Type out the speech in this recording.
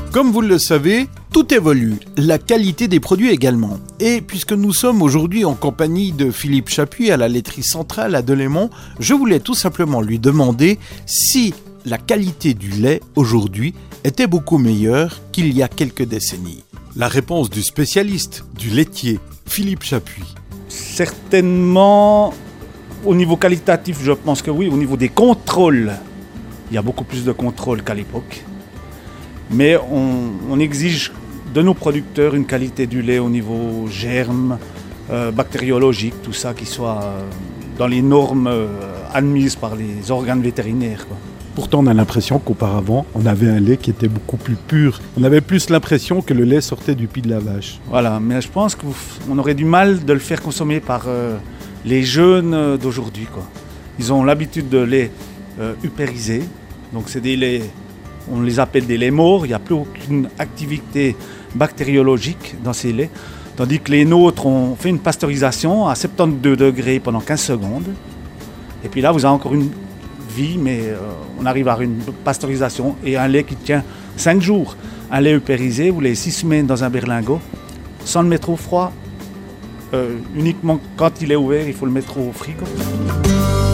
Comme vous le savez, tout évolue, la qualité des produits également. Et puisque nous sommes aujourd'hui en compagnie de Philippe Chapuis à la laiterie centrale à Delémont, je voulais tout simplement lui demander si la qualité du lait aujourd'hui était beaucoup meilleure qu'il y a quelques décennies. La réponse du spécialiste, du laitier, Philippe Chapuis. Certainement, au niveau qualitatif, je pense que oui. Au niveau des contrôles, il y a beaucoup plus de contrôles qu'à l'époque. Mais on exige de nos producteurs une qualité du lait au niveau germes, bactériologique, tout ça qui soit dans les normes admises par les organes vétérinaires, quoi. Pourtant, on a l'impression qu'auparavant, on avait un lait qui était beaucoup plus pur. On avait plus l'impression que le lait sortait du pied de la vache. Voilà, mais je pense qu'on aurait du mal de le faire consommer par les jeunes d'aujourd'hui, quoi. Ils ont l'habitude de lait upérisé, donc c'est des laits, on les appelle des laits morts, il n'y a plus aucune activité bactériologique dans ces laits. Tandis que les nôtres, on fait une pasteurisation à 72 degrés pendant 15 secondes. Et puis là, vous avez encore une vie, mais on arrive à une pasteurisation et un lait qui tient 5 jours. Un lait upérisé, vous l'avez 6 semaines dans un berlingot, sans le mettre au froid. Uniquement quand il est ouvert, il faut le mettre au frigo.